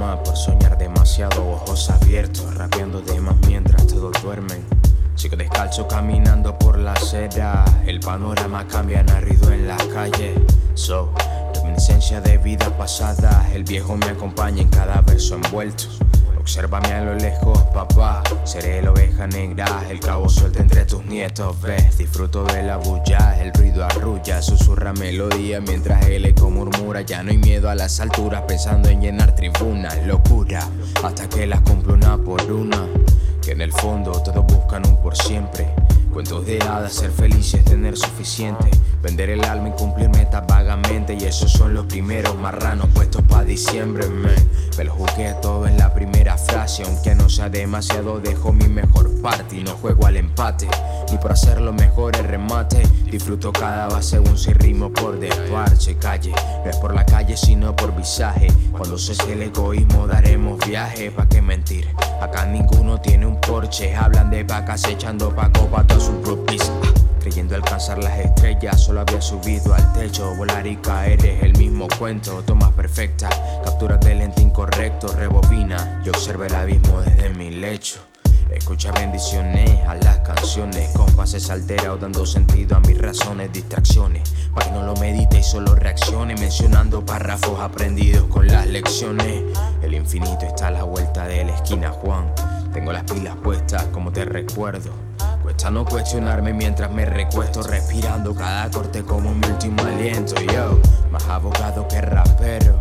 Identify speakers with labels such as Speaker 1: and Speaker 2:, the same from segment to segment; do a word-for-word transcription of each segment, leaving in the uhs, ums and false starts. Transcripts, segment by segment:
Speaker 1: cama por soñar demasiado, ojos abiertos, rapeando de más mientras todos duermen. Sigo descalzo caminando por la acera, el panorama cambia narrido en la calle. So, reminiscencia de vidas pasadas, el viejo me acompaña en cada verso envuelto. Obsérvame a lo lejos, papá, seré la oveja negra, el cabo suelto entre tus nietos, ves. Disfruto de la bulla, el ruido arrulla, susurra melodía mientras el eco murmura. Ya no hay miedo a las alturas, pensando en llenar tribunas, locura, hasta que las cumplo una por una. Que en el fondo todos buscan un por siempre. Cuentos de hadas, ser felices, tener suficiente. Vender el alma y cumplir metas vagamente. Y esos son los primeros marranos puestos pa' diciembre, man. Me lo jugué todo en la primera frase. Aunque no sea demasiado, dejo mi mejor parte. Y no juego al empate, ni por hacerlo mejor el remate. Disfruto cada base según si rimo por desparche. Calle, no es por la calle sino por visaje. Cuando cese el egoísmo daremos viaje. ¿Pa' qué mentir? Acá ninguno tiene un Porsche. Hablan de vacas echando pa' copa todas sus groupies. ah, Creyendo alcanzar las estrellas, solo había subido al techo. Volar y caer es el mismo cuento. Tomas perfecta, capturas de lente incorrecto. Rebobina, yo observo el abismo desde mi lecho. Escucha bendiciones a las canciones, compases alterados dando sentido a mis razones, distracciones, para que no lo medite y solo reaccione, mencionando párrafos aprendidos con las lecciones. El infinito está a la vuelta de la esquina, Juan. Tengo las pilas puestas como te recuerdo. Cuesta no cuestionarme mientras me recuesto, respirando cada corte como mi último aliento. Yo, más abogado que rapero,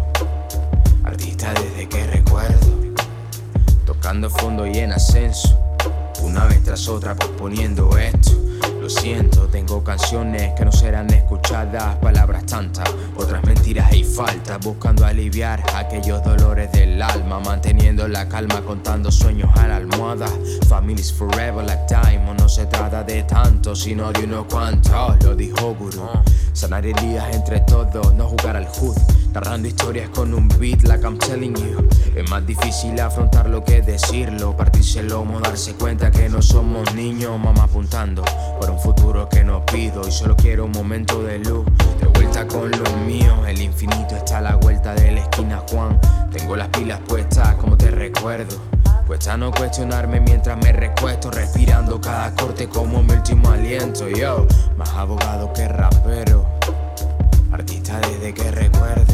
Speaker 1: artista desde que recuerdo. Tocando fondo y en ascenso, una vez tras otra posponiendo esto. Lo siento, tengo canciones que no serán escuchadas, palabras tantas, otras mentiras y faltas, buscando aliviar aquellos dolores del alma, manteniendo la calma, contando sueños a la almohada. Family's forever like diamond, no se trata de tanto, sino de unos cuantos, lo dijo Guru. Sanar heridas entre todos, no jugar al hood, narrando historias con un beat like I'm telling you. Es más difícil afrontarlo que decirlo, partirse el lomo, darse cuenta que no somos niños. Mamá apuntando por un futuro que no pido y solo quiero un momento de luz, de vuelta con los míos. El infinito está a la vuelta de la esquina, Juan. Tengo las pilas puestas como te recuerdo. Cuesta no cuestionarme mientras me recuesto, respirando cada corte como mi último aliento. Yo, más abogado que rapero, artista desde que recuerdo.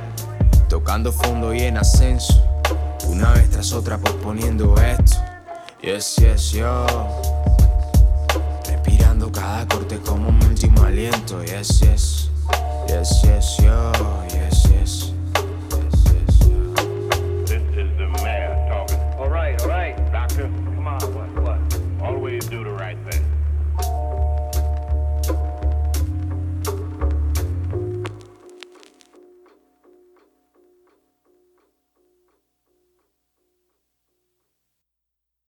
Speaker 1: Tocando fondo y en ascenso, una vez tras otra posponiendo esto. Yes, yes, yo. Respirando cada corte como mi último aliento. Yes, yes, yes, yes, yo, yes.